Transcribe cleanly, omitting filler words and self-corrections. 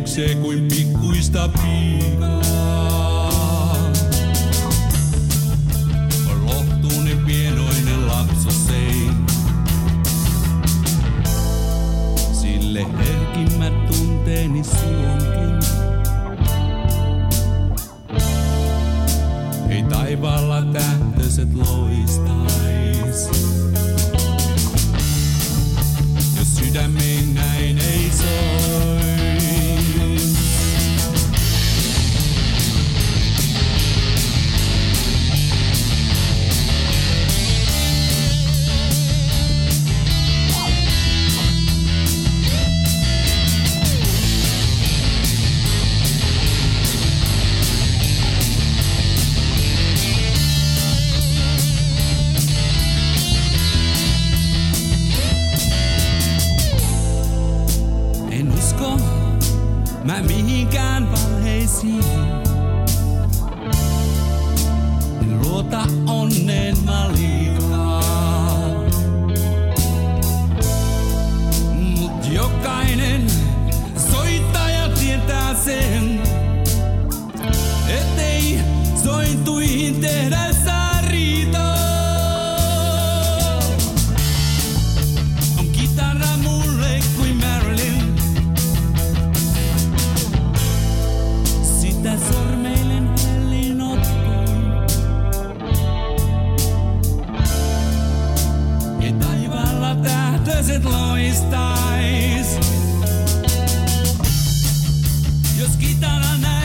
juoksee kuin pikkuista piikaa. On lohtuinen pienoinen lapsosei. Sille herkimmät tunteeni suonkin. Ei taivaalla tähtöset loistais. Jos sydämeen näin ei soi. En usko mä mihinkään valheisiin. En luota onneen mä liikaa. Mut jokainen soittaja tietää sen, ettei sointuihin tehdä saa riitaa. On kitara mulle kuin Marilyn. Sitä sormeilen hellin ottein. Ja taivaalla tähtöset loistais. Jos kitara näin